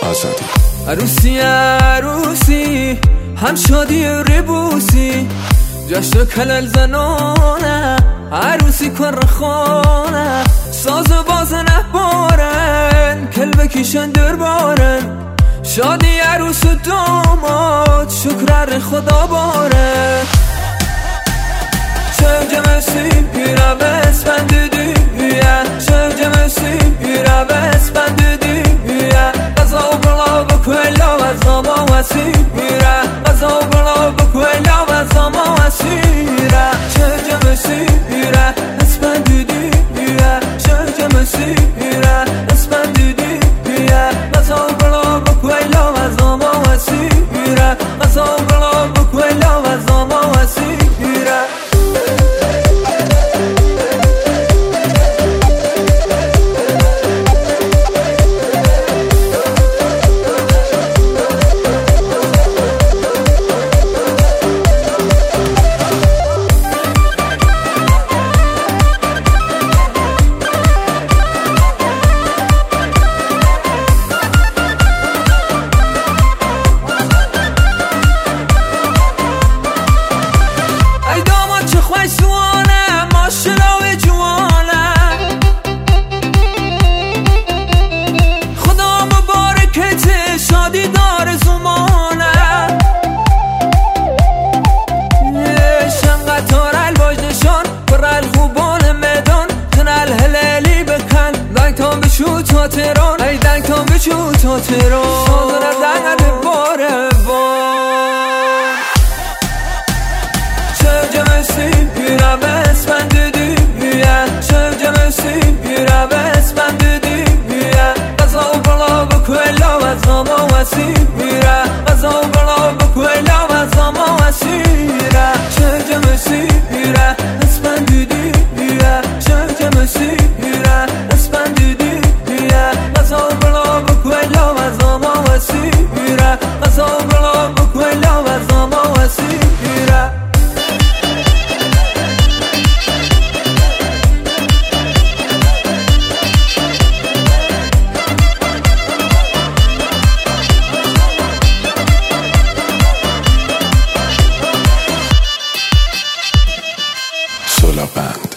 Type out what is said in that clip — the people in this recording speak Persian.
آزادی. عروسی عروسی هم شادی ربوسی جشن کلل زنانه عروسی کن خانه ساز باز نبارن کل بکیشن دربارن شادی عروس و داماد شکر خدا باره شجمسی پیرا بس بند دیه شجمسی پیرا بس بند دیه قضا و بلا بکولا و زما وسیره قضا و بلا بکولا و زما وسیره شجمسی پیرا بس بند دیه شجمسی پیرا بس بند دیه قضا و بلا بکولا و زما وسیره قضا و بلا بکولا و زما وسیره شادی دار زمانه شنقطار الواج نشان برال خوبان میدان تنال هلالی بکن دنگتان بشو تا تهران ای دنگتان بشو تا تهران سازن دنگ باره بان شجمسی پیرا بس بند دیه شجمسی پیرا بس بند دیه قضا و بلا بکولا و زما وسیره قضا و بلا بکولا و زما وسیره شجمسی پیرا بس بند دیه شجمسی پیرا بس بند دیه قضا و بلا بکولا و زما وسیره قضا و بلا بکولا و زما وسیره Sola Band.